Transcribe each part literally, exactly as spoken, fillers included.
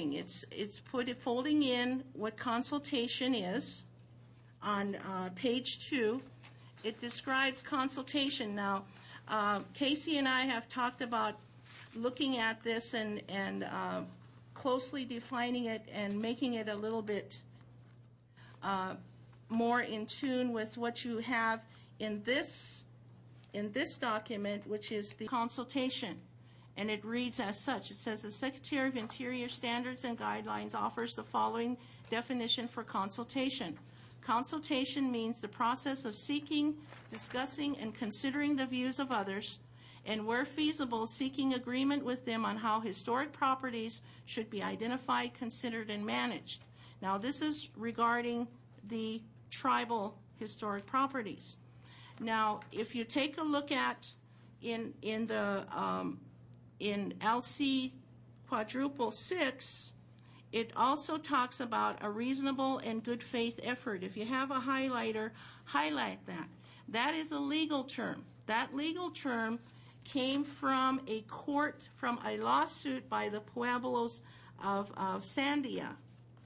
folding. It's it's put folding in what consultation is on uh, page two. It describes consultation. Now, uh, Casey and I have talked about looking at this and and uh, closely defining it and making it a little bit uh, more in tune with what you have in this in this document, which is the consultation. And it reads as such. It says the Secretary of Interior Standards and Guidelines offers the following definition for consultation. Consultation means the process of seeking, discussing, and considering the views of others, and where feasible, seeking agreement with them on how historic properties should be identified, considered, and managed. Now, this is regarding the tribal historic properties. Now, if you take a look at in in the um, in L C quadruple six, it also talks about a reasonable and good faith effort. If you have a highlighter, highlight that. That is a legal term. That legal term came from a court, from a lawsuit by the Pueblos of, of Sandia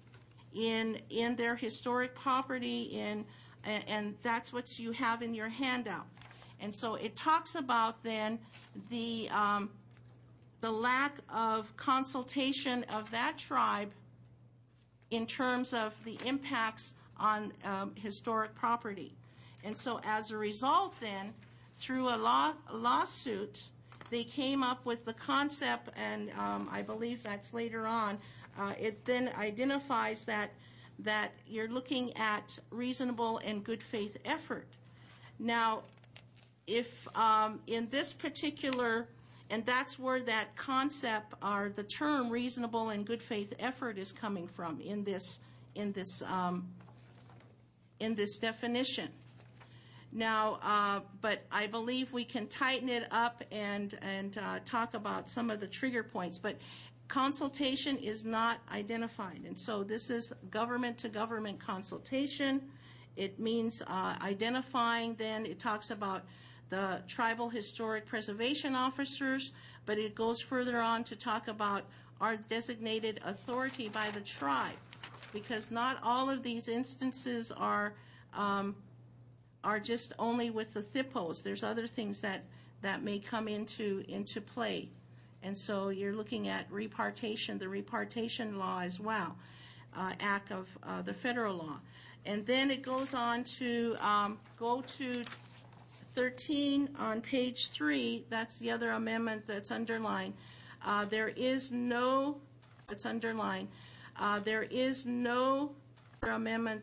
in in their historic property, in and, and that's what you have in your handout. And so it talks about then the um, the lack of consultation of that tribe in terms of the impacts on um, historic property. And so as a result then, through a law a lawsuit, they came up with the concept, and um, I believe that's later on, uh, it then identifies that that you're looking at reasonable and good faith effort. Now, if um, in this particular, and that's where that concept or the term reasonable and good faith effort is coming from in this in this um, in this definition. Now, uh, but I believe we can tighten it up and and uh, talk about some of the trigger points. But consultation is not identified, and so this is government to government consultation. It means uh, identifying. Then it talks about the tribal historic preservation officers, but it goes further on to talk about our designated authority by the tribe, because not all of these instances are um, are just only with the T H I P Os. There's other things that, that may come into into play. And so you're looking at repartition, the repartition law as well, uh, act of uh, the federal law. And then it goes on to um, go to thirteen on page three. That's the other amendment that's underlined. Uh, there is no, it's underlined, uh, there is no amendment